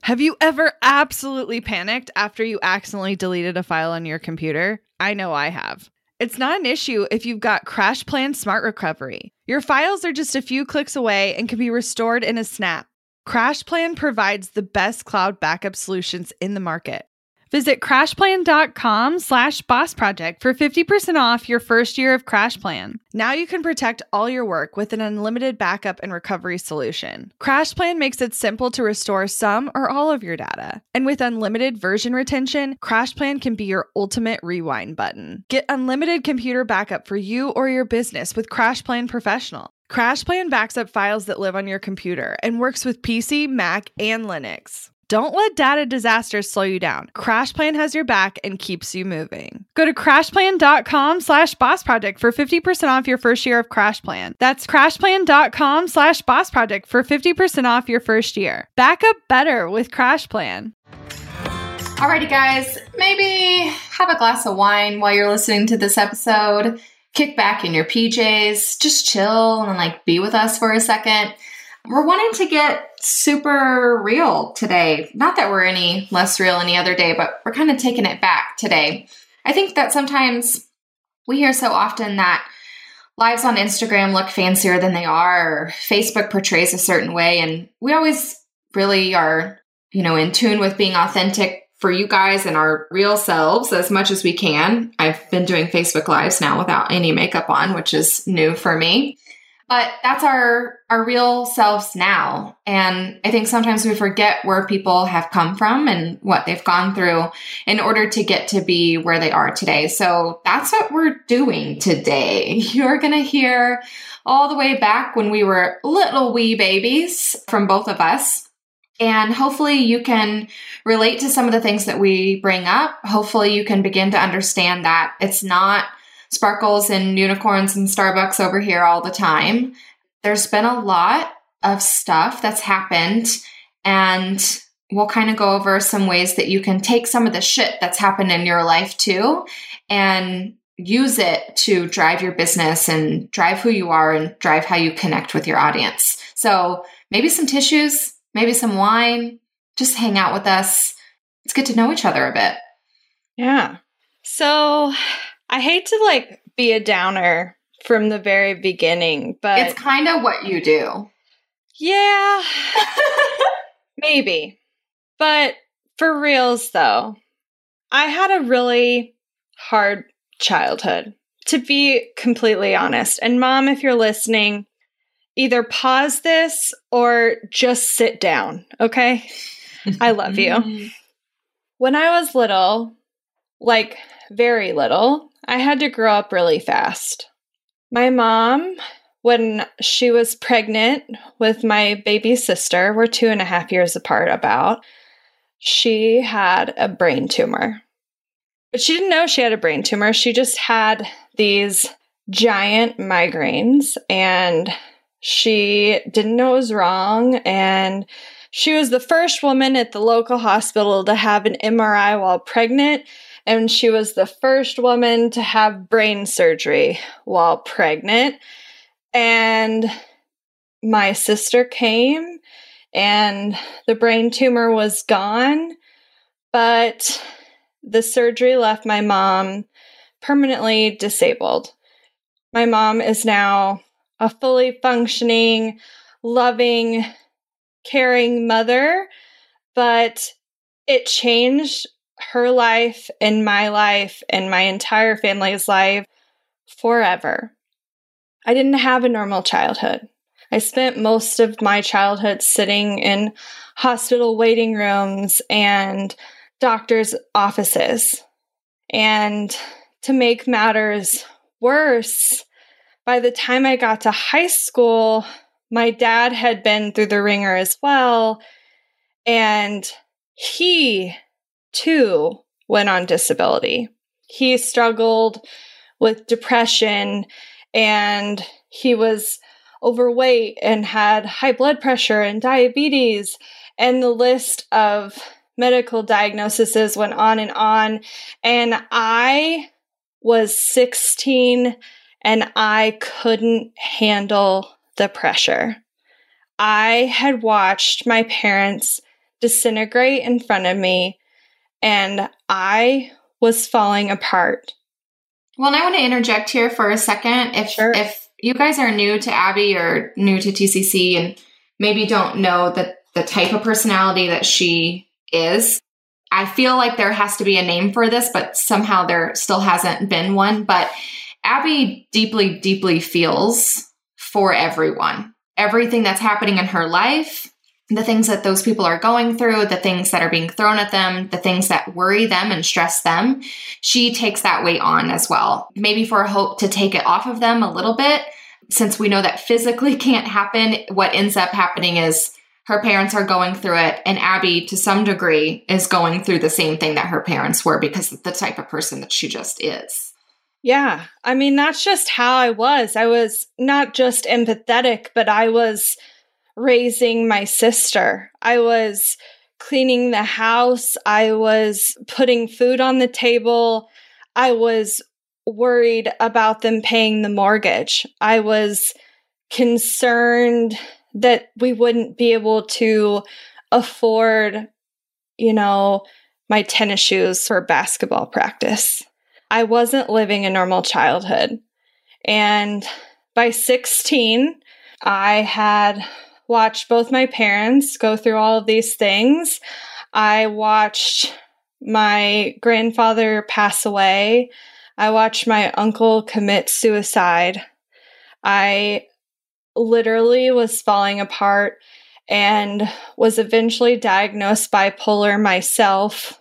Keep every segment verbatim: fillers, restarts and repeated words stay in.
Have you ever absolutely panicked after you accidentally deleted a file on your computer? I know I have. It's not an issue if you've got CrashPlan Smart Recovery. Your files are just a few clicks away and can be restored in a snap. CrashPlan provides the best cloud backup solutions in the market. Visit crashplan.com slash boss project for fifty percent off your first year of CrashPlan. Now you can protect all your work with an unlimited backup and recovery solution. CrashPlan makes it simple to restore some or all of your data. And with unlimited version retention, CrashPlan can be your ultimate rewind button. Get unlimited computer backup for you or your business with CrashPlan Professional. CrashPlan backs up files that live on your computer and works with P C, Mac, and Linux. Don't let data disasters slow you down. CrashPlan has your back and keeps you moving. Go to crashplan.com slash boss project for fifty percent off your first year of CrashPlan. That's crashplan.com slash boss project for fifty percent off your first year. Back up better with CrashPlan. Alrighty, guys, maybe have a glass of wine while you're listening to this episode. Kick back in your P Js, just chill and like be with us for a second. We're wanting to get super real today. Not that we're any less real any other day, but we're kind of taking it back today. I think that sometimes we hear so often that lives on Instagram look fancier than they are, or Facebook portrays a certain way. And we always really are, you know, in tune with being authentic for you guys and our real selves as much as we can. I've been doing Facebook Lives now without any makeup on, which is new for me. But that's our, our real selves now. And I think sometimes we forget where people have come from and what they've gone through in order to get to be where they are today. So that's what we're doing today. You're going to hear all the way back when we were little wee babies from both of us. And hopefully you can relate to some of the things that we bring up. Hopefully you can begin to understand that it's not sparkles and unicorns and Starbucks over here all the time. There's been a lot of stuff that's happened, and we'll kind of go over some ways that you can take some of the shit that's happened in your life too and use it to drive your business and drive who you are and drive how you connect with your audience. So maybe some tissues, maybe some wine, just hang out with us. Let's get to know each other a bit. Yeah. So I hate to like be a downer from the very beginning, but it's kind of what you do. Yeah, maybe. But for reals though, I had a really hard childhood, to be completely honest. And Mom, if you're listening, either pause this or just sit down, okay? I love you. When I was little, like very little, I had to grow up really fast. My mom, when she was pregnant with my baby sister, we're two and a half years apart about, she had a brain tumor. But she didn't know she had a brain tumor. She just had these giant migraines, and she didn't know it was wrong. And she was the first woman at the local hospital to have an M R I while pregnant. And she was the first woman to have brain surgery while pregnant. And my sister came and the brain tumor was gone, but the surgery left my mom permanently disabled. My mom is now a fully functioning, loving, caring mother, but it changed her life and my life and my entire family's life forever. I didn't have a normal childhood. I spent most of my childhood sitting in hospital waiting rooms and doctors' offices. And to make matters worse, by the time I got to high school, my dad had been through the ringer as well, and he too went on disability. He struggled with depression, and he was overweight and had high blood pressure and diabetes, and the list of medical diagnoses went on and on. And I was sixteen and I couldn't handle the pressure. I had watched my parents disintegrate in front of me, and I was falling apart. Well, and I want to interject here for a second. If Sure. if you guys are new to Abby or new to T C C and maybe don't know that the type of personality that she is, I feel like there has to be a name for this, but somehow there still hasn't been one. But Abby deeply, deeply feels for everyone. Everything that's happening in her life, the things that those people are going through, the things that are being thrown at them, the things that worry them and stress them, she takes that weight on as well. Maybe for a hope to take it off of them a little bit, since we know that physically can't happen. What ends up happening is her parents are going through it, and Abby, to some degree, is going through the same thing that her parents were because of the type of person that she just is. Yeah. I mean, that's just how I was. I was not just empathetic, but I was raising my sister. I was cleaning the house. I was putting food on the table. I was worried about them paying the mortgage. I was concerned that we wouldn't be able to afford, you know, my tennis shoes for basketball practice. I wasn't living a normal childhood. And by sixteen, I had watched both my parents go through all of these things. I watched my grandfather pass away. I watched my uncle commit suicide. I literally was falling apart and was eventually diagnosed bipolar myself.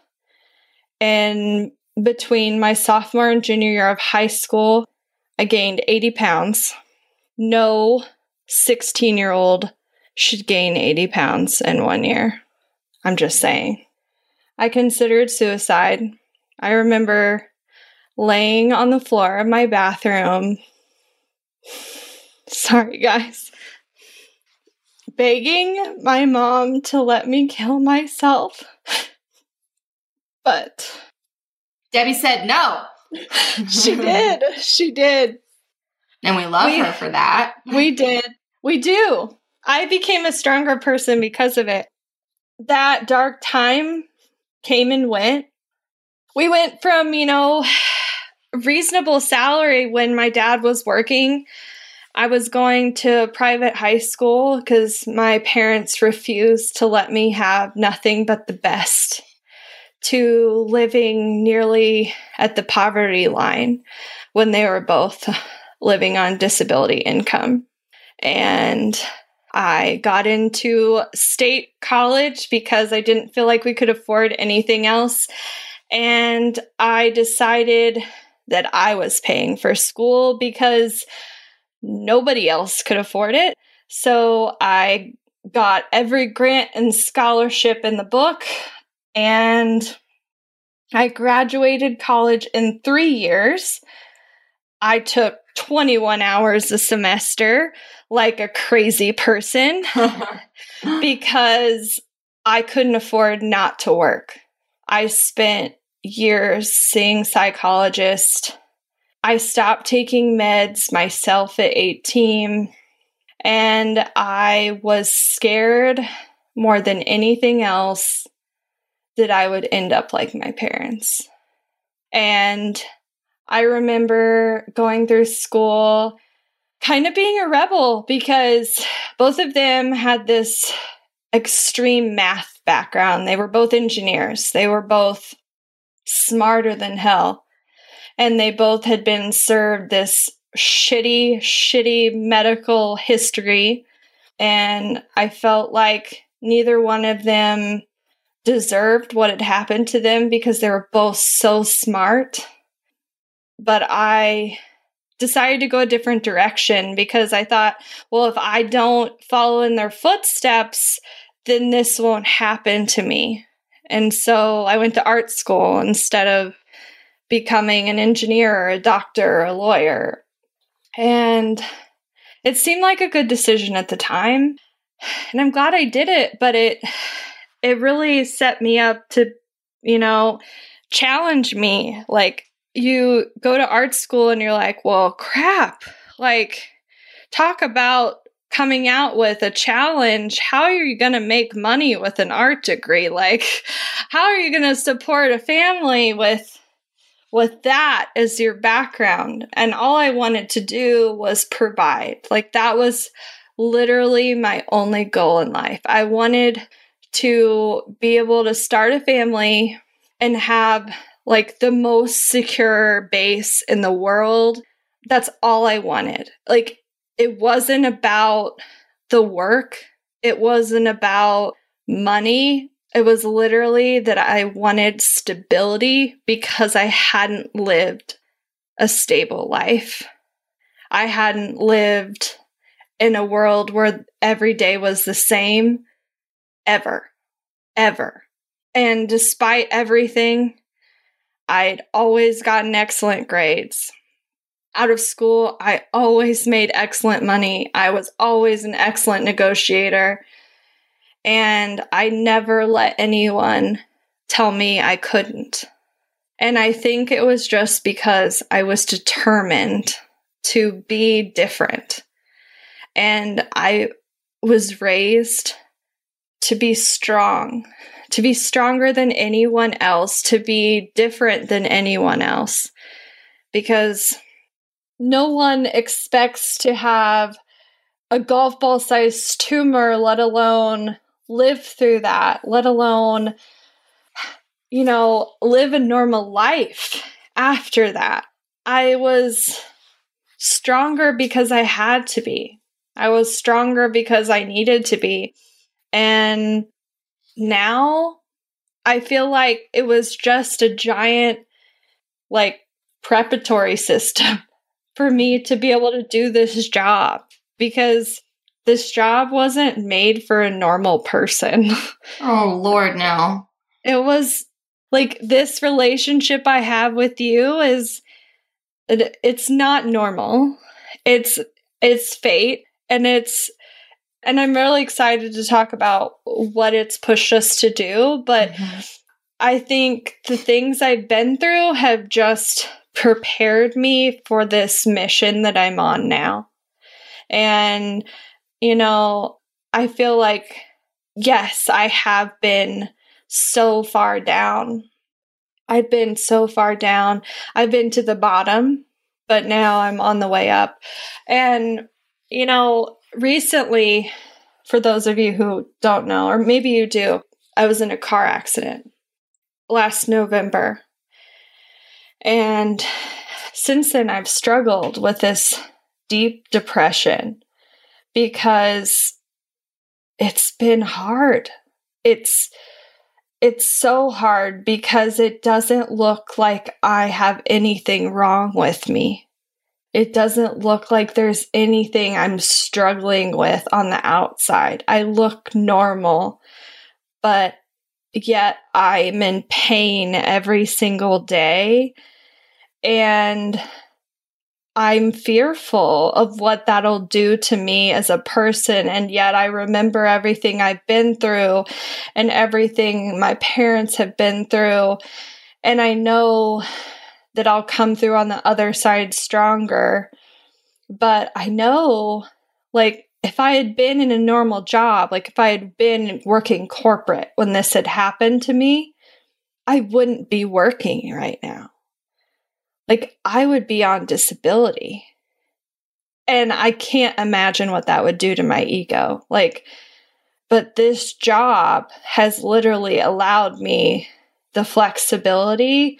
And between my sophomore and junior year of high school, I gained eighty pounds. No sixteen-year-old should gain eighty pounds in one year. I'm just saying. I considered suicide. I remember laying on the floor of my bathroom. Sorry, guys. Begging my mom to let me kill myself. But Debbie said no. She did. She did. And we love We- her for that. We did. We do. I became a stronger person because of it. That dark time came and went. We went from, you know, reasonable salary when my dad was working. I was going to private high school because my parents refused to let me have nothing but the best, to living nearly at the poverty line when they were both living on disability income. And I got into state college because I didn't feel like we could afford anything else. And I decided that I was paying for school because nobody else could afford it. So I got every grant and scholarship in the book, and I graduated college in three years. I took twenty-one hours a semester like a crazy person because I couldn't afford not to work. I spent years seeing psychologists. I stopped taking meds myself at eighteen, and I was scared more than anything else that I would end up like my parents. And I remember going through school kind of being a rebel because both of them had this extreme math background. They were both engineers. They were both smarter than hell. And they both had been served this shitty, shitty medical history. And I felt like neither one of them deserved what had happened to them because they were both so smart. But I decided to go a different direction because I thought, well, if I don't follow in their footsteps, then this won't happen to me. And so I went to art school instead of becoming an engineer or a doctor or a lawyer. And it seemed like a good decision at the time. And I'm glad I did it, but it it really set me up to, you know, challenge me. Like, you go to art school and you're like, well, crap. Like, talk about coming out with a challenge. How are you going to make money with an art degree? Like, how are you going to support a family with with that as your background? And all I wanted to do was provide. Like, that was literally my only goal in life. I wanted to be able to start a family and have like the most secure base in the world. That's all I wanted. Like, it wasn't about the work. It wasn't about money. It was literally that I wanted stability because I hadn't lived a stable life. I hadn't lived in a world where every day was the same, ever, ever. And despite everything, I'd always gotten excellent grades. Out of school, I always made excellent money. I was always an excellent negotiator. And I never let anyone tell me I couldn't. And I think it was just because I was determined to be different. And I was raised to be strong, to be stronger than anyone else, to be different than anyone else. Because no one expects to have a golf ball sized tumor, let alone live through that, let alone, you know, live a normal life after that. I was stronger because I had to be. I was stronger because I needed to be. And now I feel like it was just a giant, like, preparatory system for me to be able to do this job, because this job wasn't made for a normal person. Oh, Lord, no. It was like, this relationship I have with you is, it, it's not normal. It's, it's fate. And it's, and I'm really excited to talk about what it's pushed us to do. But mm-hmm. I think the things I've been through have just prepared me for this mission that I'm on now. And, you know, I feel like, yes, I have been so far down. I've been so far down. I've been to the bottom, but now I'm on the way up. And, you know, recently, for those of you who don't know, or maybe you do, I was in a car accident last November. And since then, I've struggled with this deep depression because it's been hard. It's it's so hard because it doesn't look like I have anything wrong with me. It doesn't look like there's anything I'm struggling with on the outside. I look normal, but yet I'm in pain every single day. And I'm fearful of what that'll do to me as a person. And yet I remember everything I've been through and everything my parents have been through. And I know that I'll come through on the other side stronger. But I know, like, if I had been in a normal job, like if I had been working corporate when this had happened to me, I wouldn't be working right now. Like, I would be on disability. And I can't imagine what that would do to my ego. Like, but this job has literally allowed me the flexibility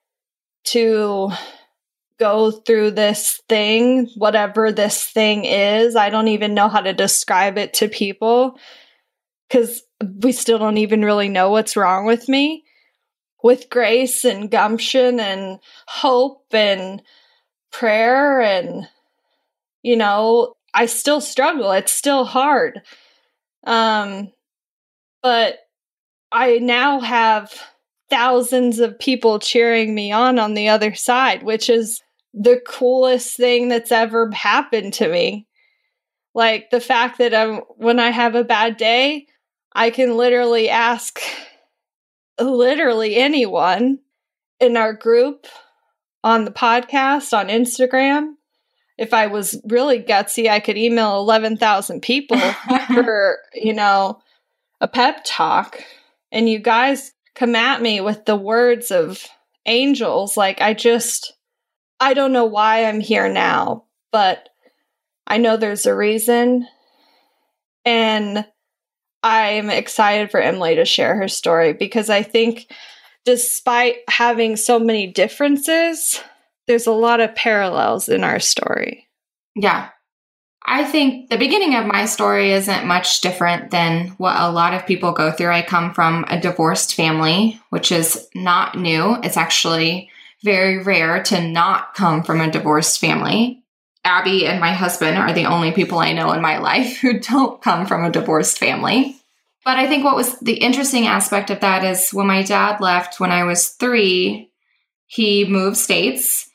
to go through this thing, whatever this thing is. I don't even know how to describe it to people because we still don't even really know what's wrong with me. With grace and gumption and hope and prayer and, you know, I still struggle. It's still hard. Um, but I now have thousands of people cheering me on on the other side, which is the coolest thing that's ever happened to me. Like the fact that I'm, when I have a bad day, I can literally ask literally anyone in our group, on the podcast, on Instagram, if I was really gutsy, I could email eleven thousand people for, you know, a pep talk. And you guys come at me with the words of angels. Like, I just, I don't know why I'm here now, but I know there's a reason. And I'm excited for Emily to share her story, because I think despite having so many differences, there's a lot of parallels in our story. Yeah. I think the beginning of my story isn't much different than what a lot of people go through. I come from a divorced family, which is not new. It's actually very rare to not come from a divorced family. Abby and my husband are the only people I know in my life who don't come from a divorced family. But I think what was the interesting aspect of that is when my dad left when I was three, he moved states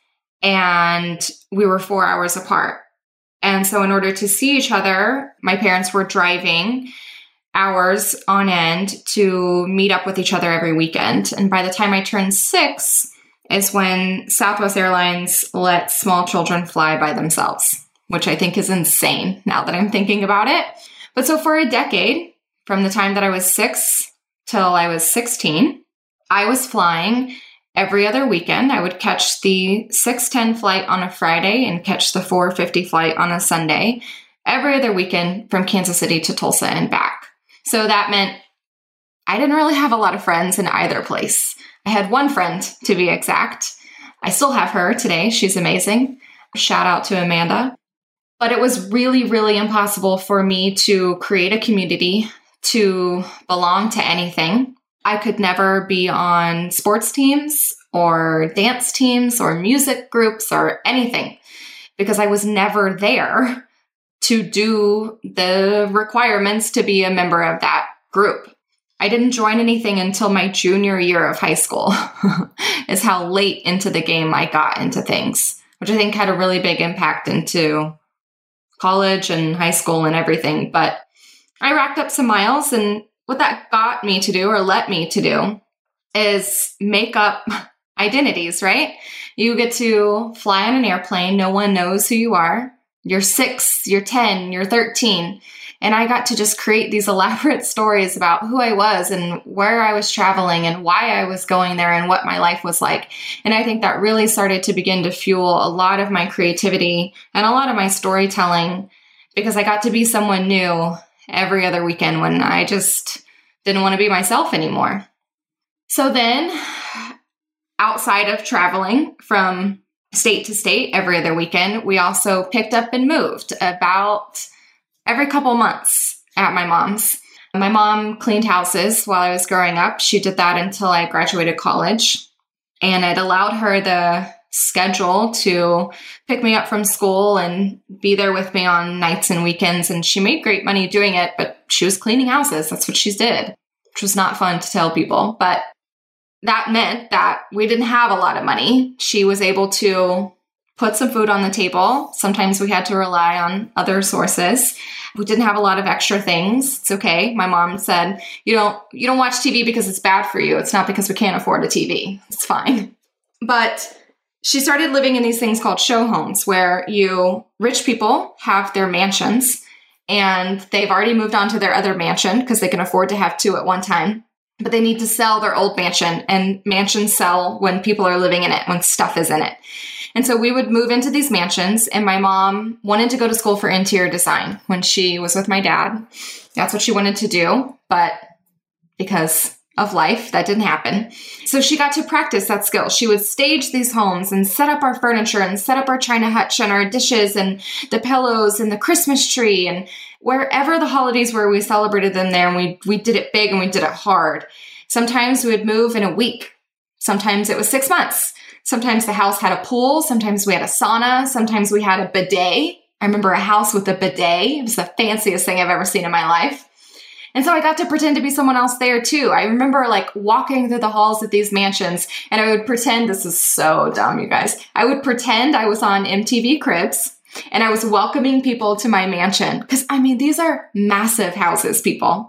and we were four hours apart. And so in order to see each other, my parents were driving hours on end to meet up with each other every weekend. And by the time I turned six is when Southwest Airlines let small children fly by themselves, which I think is insane now that I'm thinking about it. But so for a decade, from the time that I was six till I was sixteen, I was flying every other weekend. I would catch the six ten flight on a Friday and catch the four fifty flight on a Sunday, every other weekend from Kansas City to Tulsa and back. So that meant I didn't really have a lot of friends in either place. I had one friend, to be exact. I still have her today. She's amazing. Shout out to Amanda. But it was really, really impossible for me to create a community, to belong to anything. I could never be on sports teams or dance teams or music groups or anything because I was never there to do the requirements to be a member of that group. I didn't join anything until my junior year of high school is how late into the game I got into things, which I think had a really big impact into college and high school and everything. But I racked up some miles, and what that got me to do or let me to do is make up identities, right? You get to fly on an airplane. No one knows who you are. You're six, you're ten, you're thirteen. And I got to just create these elaborate stories about who I was and where I was traveling and why I was going there and what my life was like. And I think that really started to begin to fuel a lot of my creativity and a lot of my storytelling, because I got to be someone new every other weekend when I just didn't want to be myself anymore. So then, outside of traveling from state to state every other weekend, we also picked up and moved about every couple months at my mom's. My mom cleaned houses while I was growing up. She did that until I graduated college. And it allowed her the schedule to pick me up from school and be there with me on nights and weekends. And she made great money doing it, but she was cleaning houses. That's what she did, which was not fun to tell people. But that meant that we didn't have a lot of money. She was able to put some food on the table. Sometimes we had to rely on other sources. We didn't have a lot of extra things. It's okay. My mom said, you don't, you don't watch T V because it's bad for you. It's not because we can't afford a T V. It's fine. But she started living in these things called show homes, where you rich people have their mansions and they've already moved on to their other mansion because they can afford to have two at one time. But they need to sell their old mansion, and mansions sell when people are living in it, when stuff is in it. And so we would move into these mansions, and my mom wanted to go to school for interior design when she was with my dad. That's what she wanted to do, but because of life, that didn't happen. So she got to practice that skill. She would stage these homes and set up our furniture and set up our china hutch and our dishes and the pillows and the Christmas tree, and wherever the holidays were, we celebrated them there, and we we did it big and we did it hard. Sometimes we would move in a week. Sometimes it was six months. Sometimes the house had a pool. Sometimes we had a sauna. Sometimes we had a bidet. I remember a house with a bidet. It was the fanciest thing I've ever seen in my life. And so I got to pretend to be someone else there too. I remember like walking through the halls of these mansions, and I would pretend, this is so dumb, you guys. I would pretend I was on M T V Cribs and I was welcoming people to my mansion. Because I mean, these are massive houses, people.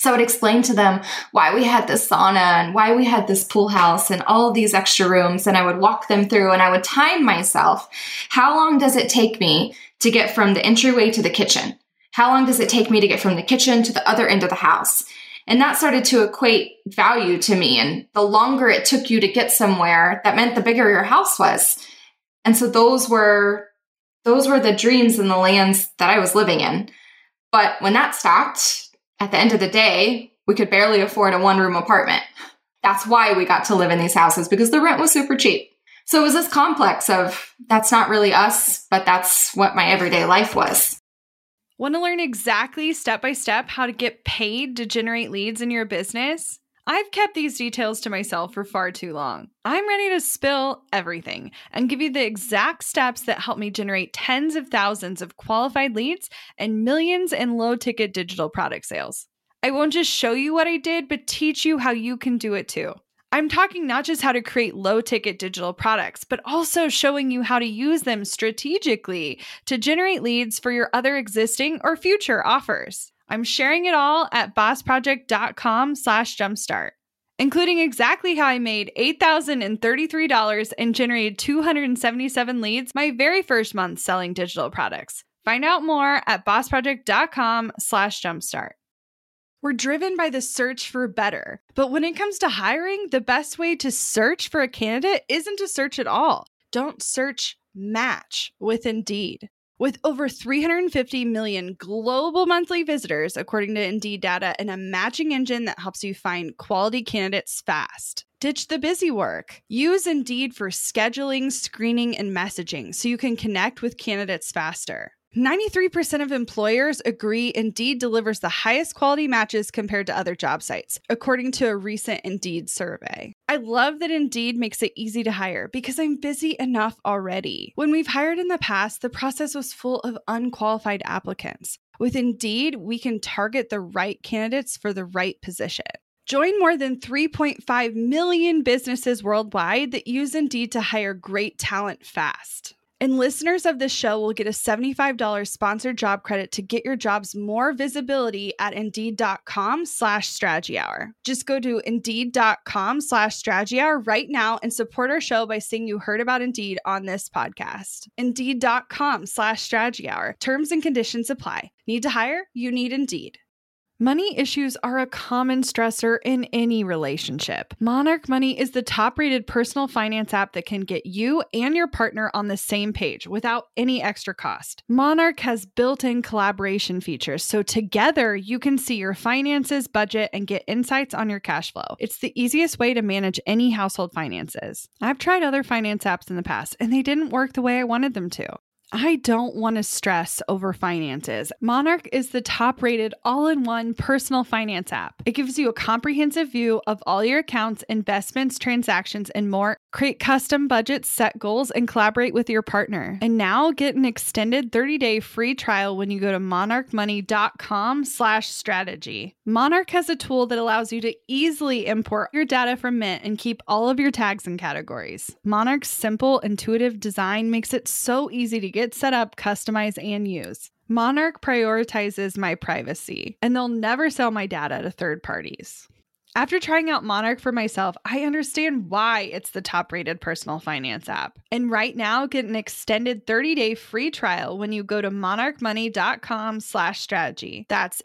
So I would explain to them why we had this sauna and why we had this pool house and all of these extra rooms. And I would walk them through and I would time myself. How long does it take me to get from the entryway to the kitchen? How long does it take me to get from the kitchen to the other end of the house? And that started to equate value to me. And the longer it took you to get somewhere, that meant the bigger your house was. And so those were, those were the dreams and the lands that I was living in. But when that stopped, at the end of the day, we could barely afford a one-room apartment. That's why we got to live in these houses, because the rent was super cheap. So it was this complex of, that's not really us, but that's what my everyday life was. Want to learn exactly step-by-step how to get paid to generate leads in your business? I've kept these details to myself for far too long. I'm ready to spill everything and give you the exact steps that help me generate tens of thousands of qualified leads and millions in low-ticket digital product sales. I won't just show you what I did, but teach you how you can do it too. I'm talking not just how to create low-ticket digital products, but also showing you how to use them strategically to generate leads for your other existing or future offers. I'm sharing it all at bossproject.com slash jumpstart, including exactly how I made eight thousand thirty-three dollars and generated two hundred seventy-seven leads my very first month selling digital products. Find out more at bossproject.com slash jumpstart. We're driven by the search for better, but when it comes to hiring, the best way to search for a candidate isn't to search at all. Don't search, match with Indeed. With over three hundred fifty million global monthly visitors, according to Indeed data, and a matching engine that helps you find quality candidates fast. Ditch the busy work. Use Indeed for scheduling, screening, and messaging so you can connect with candidates faster. ninety-three percent of employers agree Indeed delivers the highest quality matches compared to other job sites, according to a recent Indeed survey. I love that Indeed makes it easy to hire because I'm busy enough already. When we've hired in the past, the process was full of unqualified applicants. With Indeed, we can target the right candidates for the right position. Join more than three point five million businesses worldwide that use Indeed to hire great talent fast. And listeners of this show will get a seventy-five dollars sponsored job credit to get your jobs more visibility at Indeed.com slash strategy hour. Just go to Indeed.com slash strategy hour right now and support our show by saying you heard about Indeed on this podcast. Indeed.com slash strategy hour. Terms and conditions apply. Need to hire? You need Indeed. Money issues are a common stressor in any relationship. Monarch Money is the top-rated personal finance app that can get you and your partner on the same page without any extra cost. Monarch has built-in collaboration features, so together you can see your finances, budget, and get insights on your cash flow. It's the easiest way to manage any household finances. I've tried other finance apps in the past, and they didn't work the way I wanted them to. I don't want to stress over finances. Monarch is the top-rated all-in-one personal finance app. It gives you a comprehensive view of all your accounts, investments, transactions, and more. Create custom budgets, set goals, and collaborate with your partner. And now get an extended thirty-day free trial when you go to monarchmoney.com slash strategy. Monarch has a tool that allows you to easily import your data from Mint and keep all of your tags and categories. Monarch's simple, intuitive design makes it so easy to get Get set up, customize, and use. Monarch prioritizes my privacy, and they'll never sell my data to third parties. After trying out Monarch for myself, I understand why it's the top-rated personal finance app. And right now, get an extended thirty-day free trial when you go to monarchmoney.com slash strategy. That's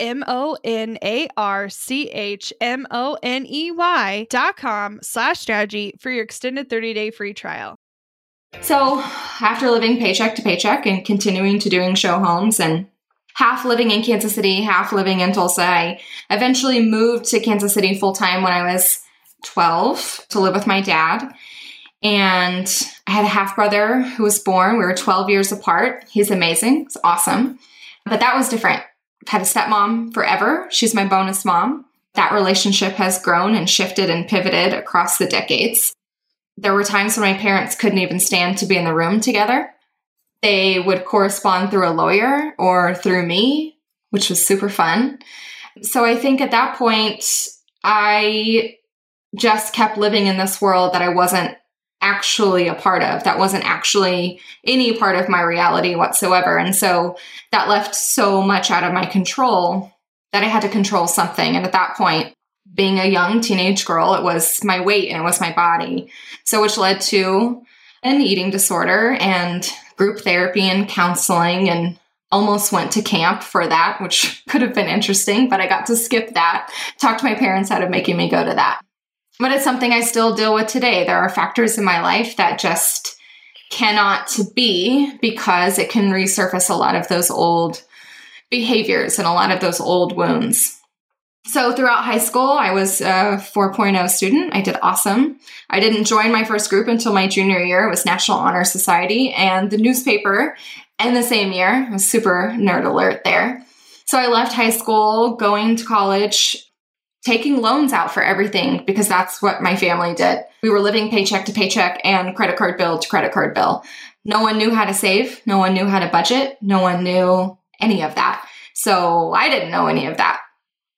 M-O-N-A-R-C-H-M-O-N-E-Y dot com slash strategy for your extended thirty-day free trial. So after living paycheck to paycheck and continuing to doing show homes and half living in Kansas City, half living in Tulsa, I eventually moved to Kansas City full-time when I was twelve to live with my dad. And I had a half-brother who was born. We were twelve years apart. He's amazing. It's awesome. But that was different. I've had a stepmom forever. She's my bonus mom. That relationship has grown and shifted and pivoted across the decades. There were times when my parents couldn't even stand to be in the room together. They would correspond through a lawyer or through me, which was super fun. So I think at that point, I just kept living in this world that I wasn't actually a part of, that wasn't actually any part of my reality whatsoever. And so that left so much out of my control that I had to control something. And at that point, being a young teenage girl, it was my weight and it was my body. So which led to an eating disorder and group therapy and counseling, and almost went to camp for that, which could have been interesting, but I got to skip that. Talked to my parents out of making me go to that. But it's something I still deal with today. There are factors in my life that just cannot be, because it can resurface a lot of those old behaviors and a lot of those old wounds. So throughout high school, I was a four point oh student. I did awesome. I didn't join my first group until my junior year. It was National Honor Society and the newspaper. And the same year, I was super nerd alert there. So I left high school, going to college, taking loans out for everything, because that's what my family did. We were living paycheck to paycheck and credit card bill to credit card bill. No one knew how to save. No one knew how to budget. No one knew any of that. So I didn't know any of that.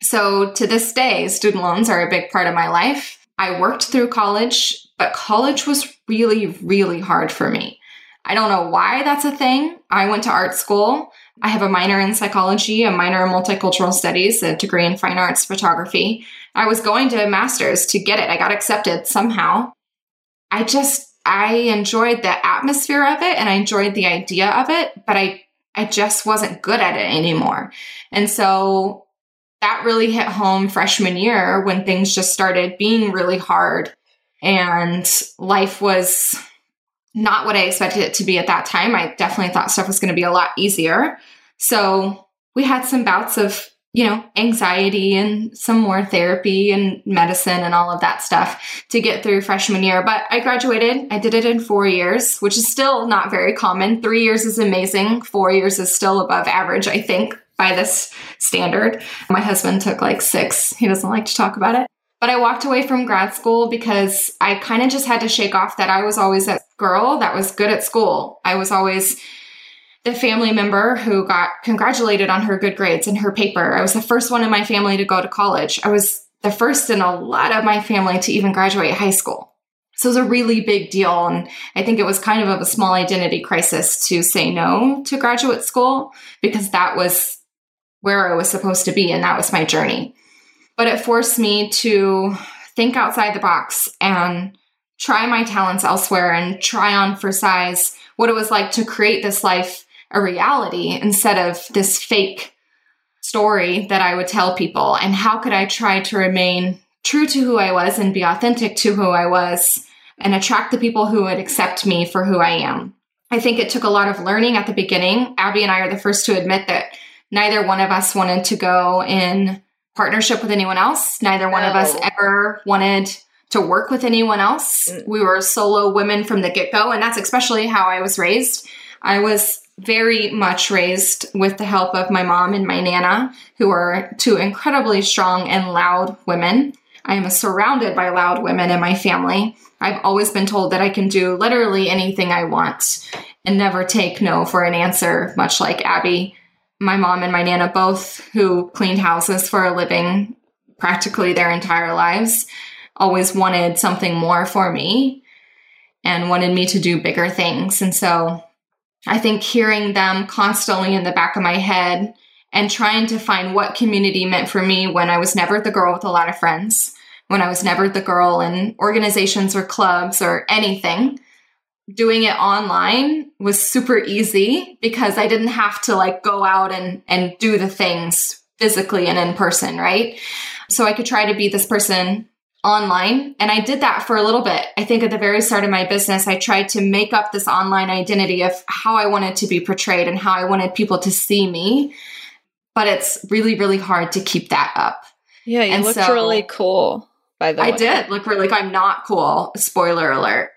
So to this day, student loans are a big part of my life. I worked through college, but college was really, really hard for me. I don't know why that's a thing. I went to art school. I have a minor in psychology, a minor in multicultural studies, a degree in fine arts photography. I was going to a master's to get it. I got accepted somehow. I just, I enjoyed the atmosphere of it and I enjoyed the idea of it, but I, I just wasn't good at it anymore. And so that really hit home freshman year when things just started being really hard and life was not what I expected it to be at that time. I definitely thought stuff was going to be a lot easier. So we had some bouts of, you know, anxiety and some more therapy and medicine and all of that stuff to get through freshman year. But I graduated. I did it in four years, which is still not very common. Three years is amazing. Four years is still above average, I think, by this standard. My husband took like six. He doesn't like to talk about it. But I walked away from grad school because I kind of just had to shake off that I was always that girl that was good at school. I was always the family member who got congratulated on her good grades in her paper. I was the first one in my family to go to college. I was the first in a lot of my family to even graduate high school. So it was a really big deal. And I think it was kind of a small identity crisis to say no to graduate school because that was where I was supposed to be. And that was my journey. But it forced me to think outside the box and try my talents elsewhere and try on for size what it was like to create this life a reality instead of this fake story that I would tell people. And how could I try to remain true to who I was and be authentic to who I was and attract the people who would accept me for who I am? I think it took a lot of learning at the beginning. Abby and I are the first to admit that neither one of us wanted to go in partnership with anyone else. Neither one no. of us ever wanted to work with anyone else. Mm. We were solo women from the get-go, and that's especially how I was raised. I was very much raised with the help of my mom and my Nana, who are two incredibly strong and loud women. I am surrounded by loud women in my family. I've always been told that I can do literally anything I want and never take no for an answer, much like Abby. My mom and my Nana both, who cleaned houses for a living practically their entire lives, always wanted something more for me and wanted me to do bigger things. And so I think hearing them constantly in the back of my head and trying to find what community meant for me when I was never the girl with a lot of friends, when I was never the girl in organizations or clubs or anything, doing it online was super easy because I didn't have to like go out and, and do the things physically and in person, right? So I could try to be this person online. And I did that for a little bit. I think at the very start of my business, I tried to make up this online identity of how I wanted to be portrayed and how I wanted people to see me. But it's really, really hard to keep that up. Yeah, you and looked so, really cool, by the I way. I did look really, like I'm not cool. Spoiler alert.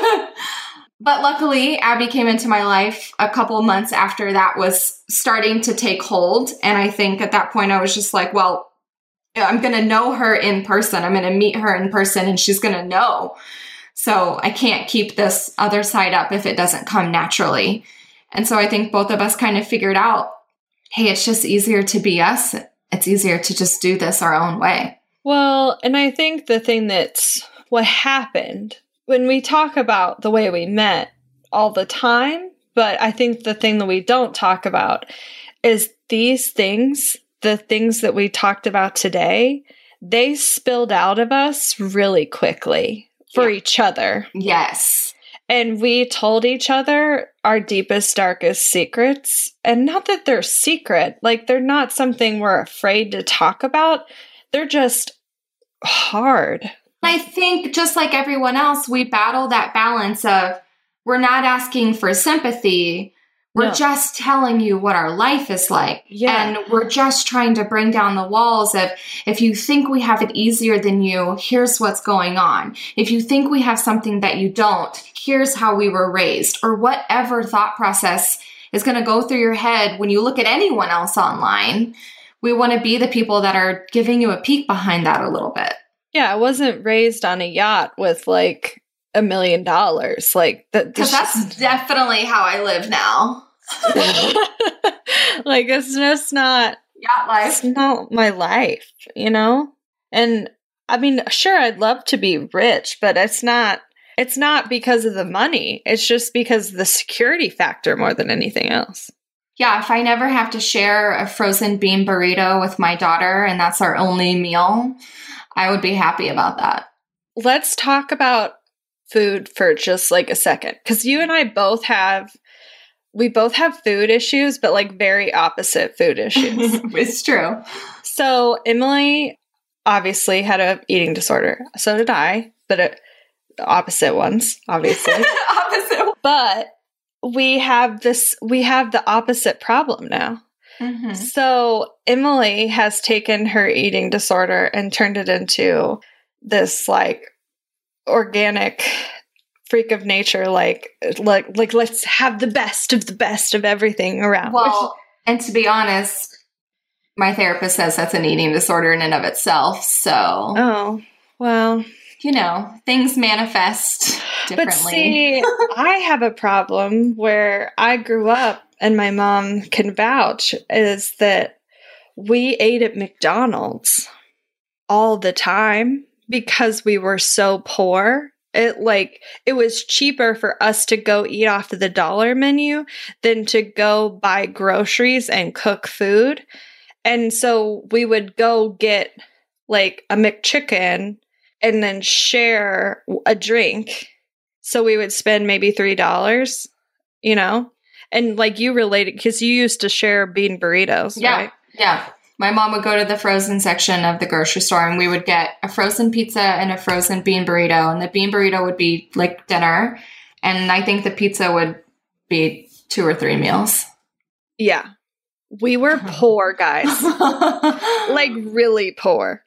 But luckily, Abby came into my life a couple months after that was starting to take hold. And I think at that point, I was just like, well, I'm going to know her in person. I'm going to meet her in person and she's going to know. So I can't keep this other side up if it doesn't come naturally. And so I think both of us kind of figured out, hey, it's just easier to be us. It's easier to just do this our own way. Well, and I think the thing that's what happened when we talk about the way we met all the time, but I think the thing that we don't talk about is these things the things that we talked about today, they spilled out of us really quickly for yeah. each other. Yes. And we told each other our deepest, darkest secrets. And not that they're secret, like they're not something we're afraid to talk about. They're just hard. I think just like everyone else, we battle that balance of we're not asking for sympathy. We're no. just telling you what our life is like. Yeah. And we're just trying to bring down the walls of, if you think we have it easier than you, here's what's going on. If you think we have something that you don't, here's how we were raised, or whatever thought process is going to go through your head when you look at anyone else online. We want to be the people that are giving you a peek behind that a little bit. Yeah, I wasn't raised on a yacht with like a million dollars. Like that. Because that's definitely how I live now. Like it's just not yacht life. It's not my life, you know? And I mean, sure, I'd love to be rich, but it's not it's not because of the money. It's just because of the security factor more than anything else. Yeah, if I never have to share a frozen bean burrito with my daughter and that's our only meal, I would be happy about that. Let's talk about food for just like a second. Because you and I both have, we both have food issues, but like very opposite food issues. It's true. So Emily obviously had a eating disorder. So did I, but it, the opposite ones, obviously. Opposite. But we have this, we have the opposite problem now. Mm-hmm. So Emily has taken her eating disorder and turned it into this like organic freak of nature, like like like let's have the best of the best of everything around. Well, which, and to be honest, my therapist says that's an eating disorder in and of itself. So, oh well, you know, things manifest differently. But see, I have a problem where I grew up, and my mom can vouch, is that we ate at McDonald's all the time because we were so poor. It like it was cheaper for us to go eat off of the dollar menu than to go buy groceries and cook food. And so we would go get like a McChicken and then share a drink. So we would spend maybe three dollars, you know? And like you related, because you used to share bean burritos, yeah, right? Yeah. My mom would go to the frozen section of the grocery store and we would get a frozen pizza and a frozen bean burrito. And the bean burrito would be like dinner. And I think the pizza would be two or three meals. Yeah. We were poor, guys. Like really poor.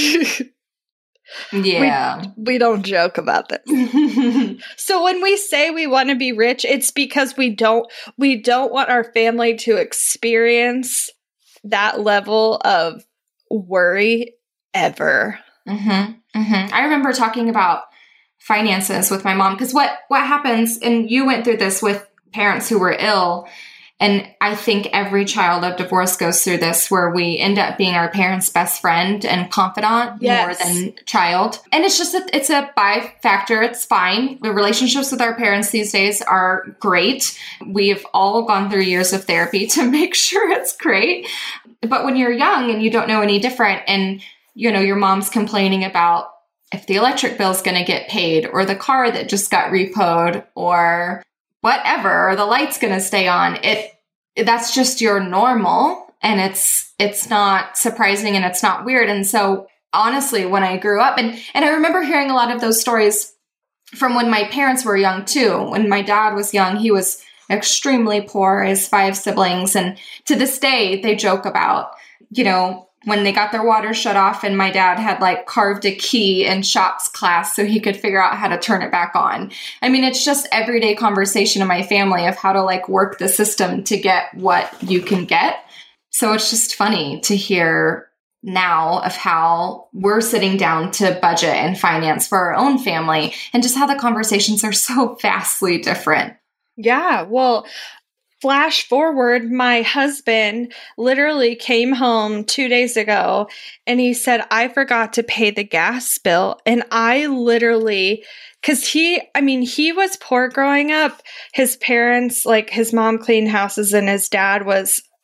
Yeah. We, we don't joke about this. So when we say we want to be rich, it's because we don't we don't want our family to experience that level of worry ever. Mm-hmm. Mm-hmm. I remember talking about finances with my mom, because what, what happens, and you went through this with parents who were ill, and I think every child of divorce goes through this, where we end up being our parents' best friend and confidant yes. more than child. And it's just, a, it's a by factor. It's fine. The relationships with our parents these days are great. We've all gone through years of therapy to make sure it's great. But when you're young and you don't know any different, and, you know, your mom's complaining about if the electric bill is going to get paid, or the car that just got repoed, or whatever, or the light's going to stay on, it that's just your normal, and it's it's not surprising and it's not weird. And so honestly, when I grew up, and and I remember hearing a lot of those stories from when my parents were young too. When my dad was young, he was extremely poor, his five siblings, and to this day they joke about, you know, when they got their water shut off and my dad had like carved a key in shops class so he could figure out how to turn it back on. I mean, it's just everyday conversation in my family of how to like work the system to get what you can get. So it's just funny to hear now of how we're sitting down to budget and finance for our own family, and just how the conversations are so vastly different. Yeah, well, flash forward, my husband literally came home two days ago and he said, I forgot to pay the gas bill. And I literally, because he, I mean, he was poor growing up. His parents, like his mom cleaned houses and his dad was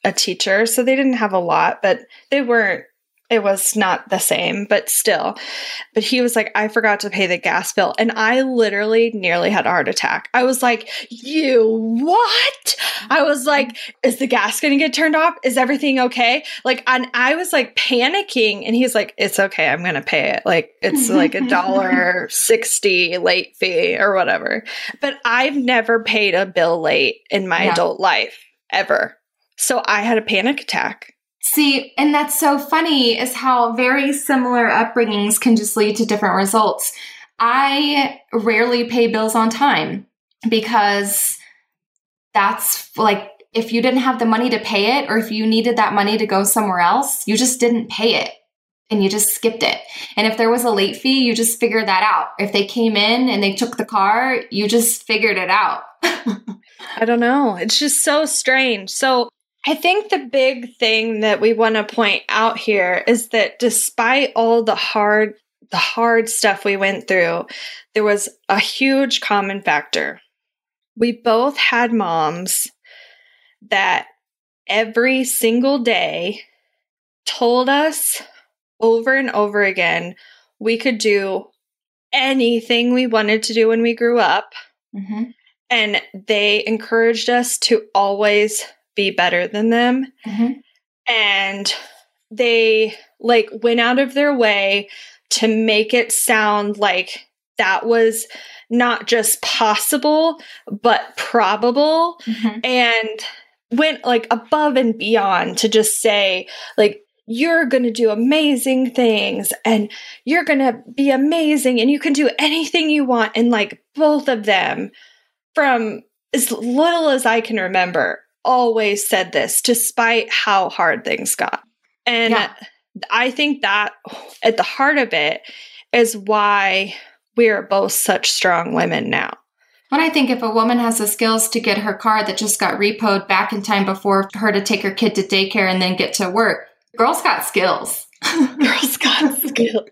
a teacher, so they didn't have a lot, but they weren't, it was not the same, but still. But he was like, I forgot to pay the gas bill. And I literally nearly had a heart attack. I was like, you what? I was like, is the gas going to get turned off? Is everything okay? Like, and I was like panicking, and he's like, it's okay. I'm going to pay it. Like, it's like a dollar sixty late fee or whatever. But I've never paid a bill late in my yeah. adult life ever. So I had a panic attack. See, and that's so funny is how very similar upbringings can just lead to different results. I rarely pay bills on time because that's like, if you didn't have the money to pay it, or if you needed that money to go somewhere else, you just didn't pay it and you just skipped it. And if there was a late fee, you just figured that out. If they came in and they took the car, you just figured it out. I don't know. It's just so strange. So I think the big thing that we want to point out here is that despite all the hard, the hard stuff we went through, there was a huge common factor. We both had moms that every single day told us over and over again we could do anything we wanted to do when we grew up. Mm-hmm. And they encouraged us to always be better than them. Mm-hmm. And they like went out of their way to make it sound like that was not just possible, but probable. Mm-hmm. And went like above and beyond to just say like, you're going to do amazing things and you're going to be amazing and you can do anything you want. And like both of them, from as little as I can remember, always said this despite how hard things got. And yeah. I think that at the heart of it is why we are both such strong women now. When I think if a woman has the skills to get her car that just got repoed back in time before her to take her kid to daycare and then get to work, girls got skills. Girls got skills.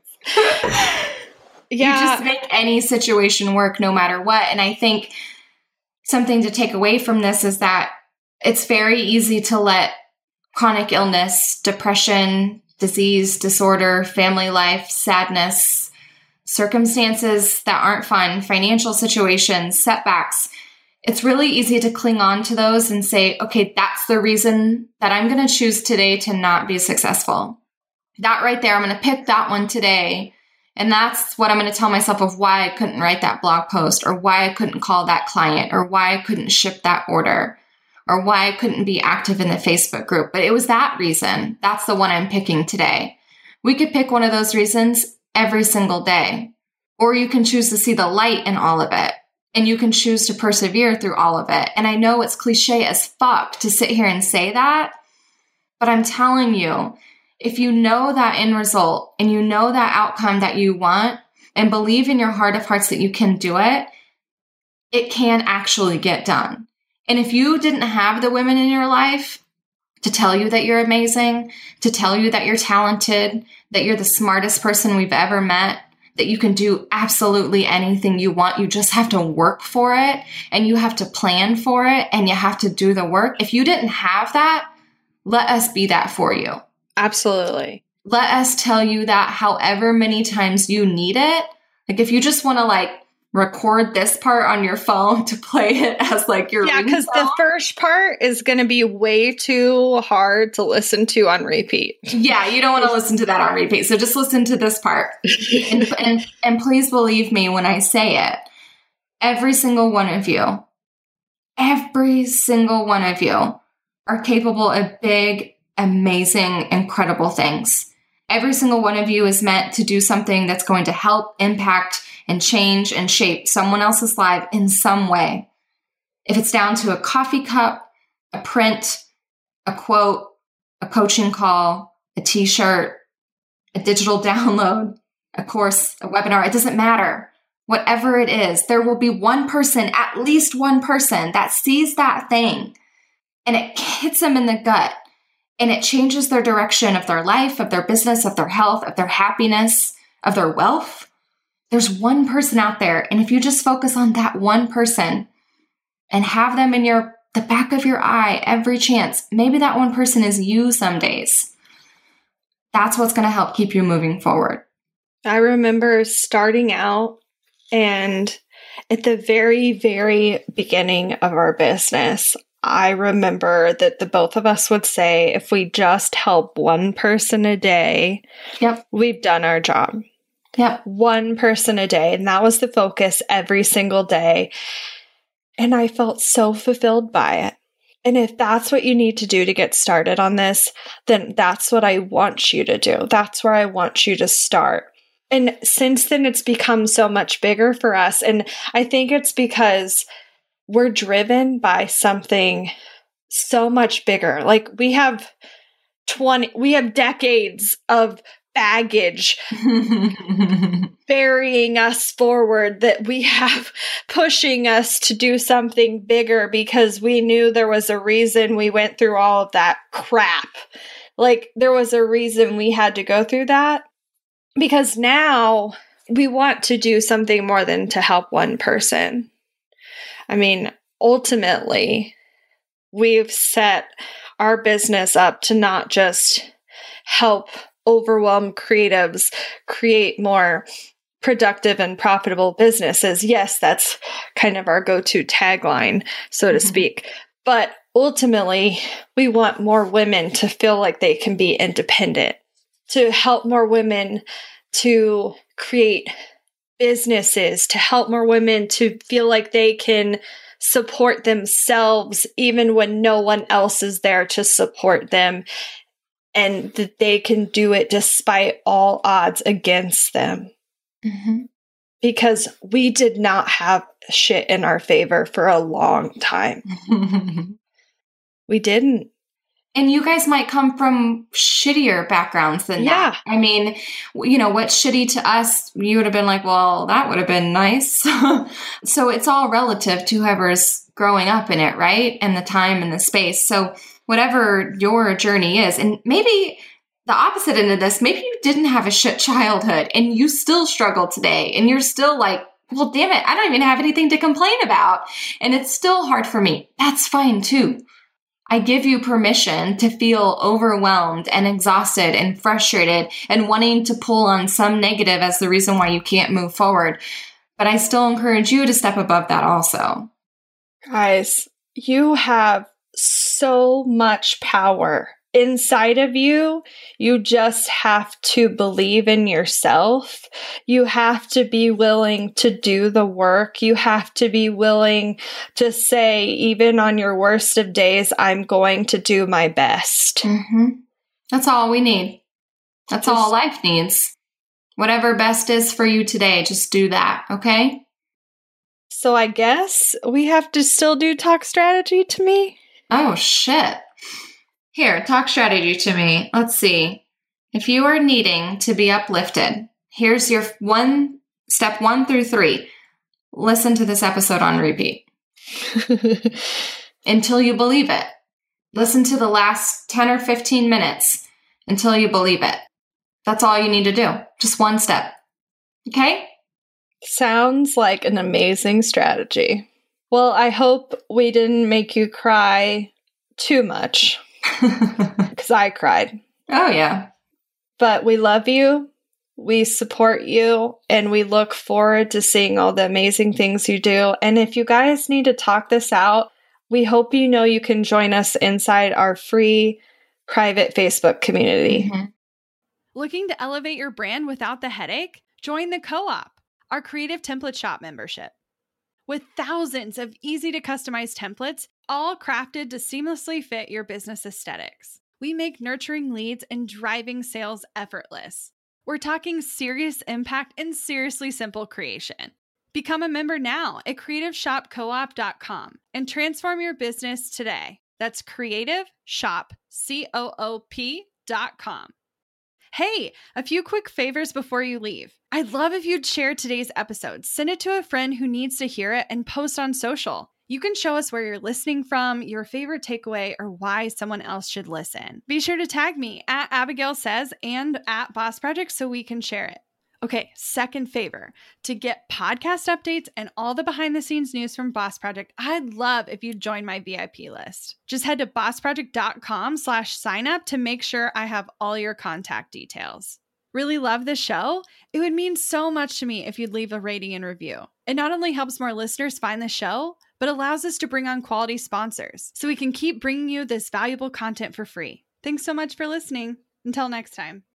Yeah. You just make any situation work no matter what. And I think something to take away from this is that it's very easy to let chronic illness, depression, disease, disorder, family life, sadness, circumstances that aren't fun, financial situations, setbacks. It's really easy to cling on to those and say, okay, that's the reason that I'm going to choose today to not be successful. That right there, I'm going to pick that one today. And that's what I'm going to tell myself of why I couldn't write that blog post, or why I couldn't call that client, or why I couldn't ship that order, or why I couldn't be active in the Facebook group. But it was that reason. That's the one I'm picking today. We could pick one of those reasons every single day. Or you can choose to see the light in all of it. And you can choose to persevere through all of it. And I know it's cliche as fuck to sit here and say that, but I'm telling you, if you know that end result and you know that outcome that you want and believe in your heart of hearts that you can do it, it can actually get done. And if you didn't have the women in your life to tell you that you're amazing, to tell you that you're talented, that you're the smartest person we've ever met, that you can do absolutely anything you want, you just have to work for it and you have to plan for it and you have to do the work. If you didn't have that, let us be that for you. Absolutely. Let us tell you that however many times you need it. Like if you just want to like record this part on your phone to play it as like your yeah, because the first part is going to be way too hard to listen to on repeat. Yeah, you don't want to listen to that on repeat. So just listen to this part. and, and, and please believe me when I say it. Every single one of you, every single one of you are capable of big, amazing, incredible things. Every single one of you is meant to do something that's going to help, impact, and change and shape someone else's life in some way. If it's down to a coffee cup, a print, a quote, a coaching call, a t-shirt, a digital download, a course, a webinar, it doesn't matter. Whatever it is, there will be one person, at least one person, that sees that thing and it hits them in the gut and it changes their direction of their life, of their business, of their health, of their happiness, of their wealth. There's one person out there. And if you just focus on that one person and have them in your the back of your eye every chance. Maybe that one person is you some days. That's what's going to help keep you moving forward. I remember starting out, and at the very, very beginning of our business, I remember that the both of us would say, if we just help one person a day, yep, we've done our job. Yep. One person a day. And that was the focus every single day. And I felt so fulfilled by it. And if that's what you need to do to get started on this, then that's what I want you to do. That's where I want you to start. And since then, it's become so much bigger for us. And I think it's because we're driven by something so much bigger. Like we have twenty, we have decades of baggage burying us forward that we have pushing us to do something bigger because we knew there was a reason we went through all of that crap. Like there was a reason we had to go through that, because now we want to do something more than to help one person. I mean, ultimately, we've set our business up to not just help overwhelmed creatives create more productive and profitable businesses. Yes, that's kind of our go-to tagline, so to mm-hmm. speak. But ultimately, we want more women to feel like they can be independent, to help more women to create businesses, to help more women to feel like they can support themselves even when no one else is there to support them, and that they can do it despite all odds against them. Mm-hmm. Because we did not have shit in our favor for a long time. We didn't. And you guys might come from shittier backgrounds than yeah. that. I mean, you know, what's shitty to us, you would have been like, well, that would have been nice. So it's all relative to whoever's growing up in it, right? And the time and the space. So whatever your journey is, and maybe the opposite end of this, maybe you didn't have a shit childhood and you still struggle today and you're still like, well, damn it, I don't even have anything to complain about. And it's still hard for me. That's fine too. I give you permission to feel overwhelmed and exhausted and frustrated and wanting to pull on some negative as the reason why you can't move forward. But I still encourage you to step above that also. Guys, you have so much power inside of you. You just have to believe in yourself. You have to be willing to do the work. You have to be willing to say, even on your worst of days, I'm going to do my best. Mm-hmm. That's all we need. That's just all life needs. Whatever best is for you today, just do that, okay? So I guess we have to still do talk strategy to me? Oh, shit. Here, talk strategy to me. Let's see. If you are needing to be uplifted, here's your one, step one through three. Listen to this episode on repeat until you believe it. Listen to the last ten or fifteen minutes until you believe it. That's all you need to do. Just one step. Okay? Sounds like an amazing strategy. Well, I hope we didn't make you cry too much. Because I cried. Oh, yeah. But we love you. We support you. And we look forward to seeing all the amazing things you do. And if you guys need to talk this out, we hope you know you can join us inside our free private Facebook community. Mm-hmm. Looking to elevate your brand without the headache? Join the Co-op, our creative template shop membership. With thousands of easy to customize templates, all crafted to seamlessly fit your business aesthetics. We make nurturing leads and driving sales effortless. We're talking serious impact and seriously simple creation. Become a member now at creative shop co op dot com and transform your business today. That's creative shop co-op dot com. Hey, a few quick favors before you leave. I'd love if you'd share today's episode, send it to a friend who needs to hear it, and post on social. You can show us where you're listening from, your favorite takeaway, or why someone else should listen. Be sure to tag me at Abigail Says and at Boss Project so we can share it. Okay, second favor. To get podcast updates and all the behind the scenes news from Boss Project, I'd love if you'd join my V I P list. Just head to bossproject.com slash sign up to make sure I have all your contact details. Really love the show? It would mean so much to me if you'd leave a rating and review. It not only helps more listeners find the show, but allows us to bring on quality sponsors so we can keep bringing you this valuable content for free. Thanks so much for listening. Until next time.